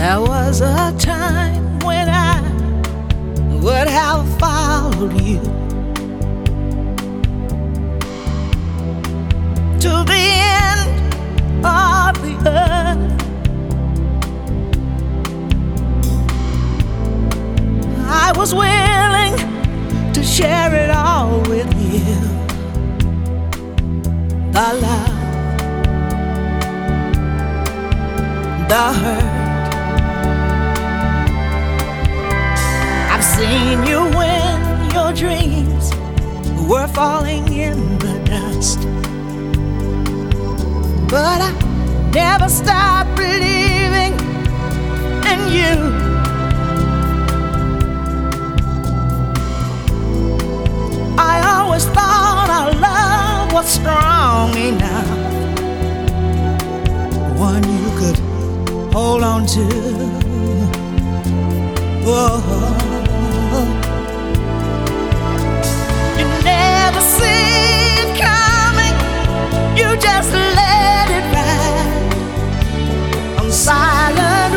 There was a time when I would have followed you to the end of the earth. I was willing to share it all with you. The love, the hurt. I've seen you when your dreams were falling in the dust, but I never stopped believing in you. I always thought our love was strong enough, one you could hold on to. Whoa. You never see it coming, you just let it ride on silent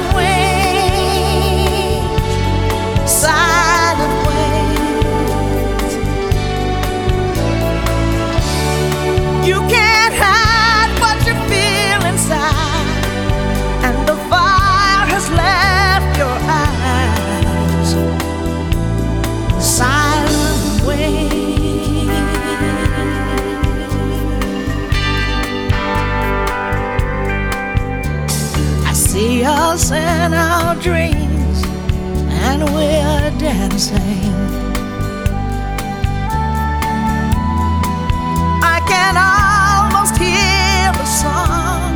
wings, silent wings. You can't hide what you feel inside, and the fire has left your eyes. Silent wings. I see us in our dreams, and we're dancing. I can almost hear the song,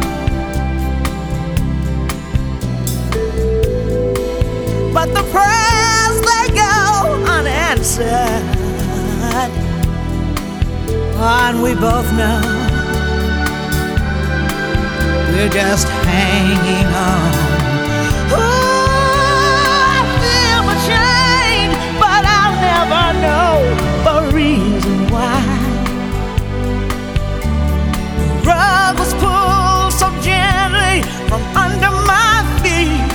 but the prayers, they go unanswered, and we both know we're just hanging on. Ooh, I feel the change, but I'll never know the reason why. The rug was pulled so gently from under my feet.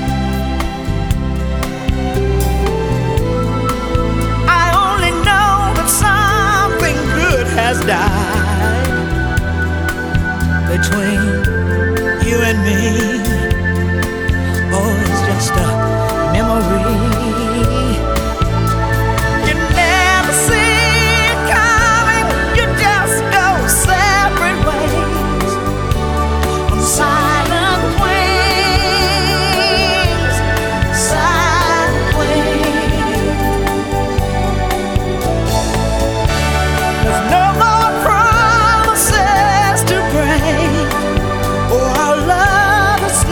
I only know that something good has died between you and me. Oh, it's just a memory. You never see it coming, you just go separate ways on silent wings, silent wings. There's no more promises to break. Oh, our love is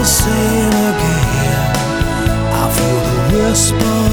sail again. I feel the whisper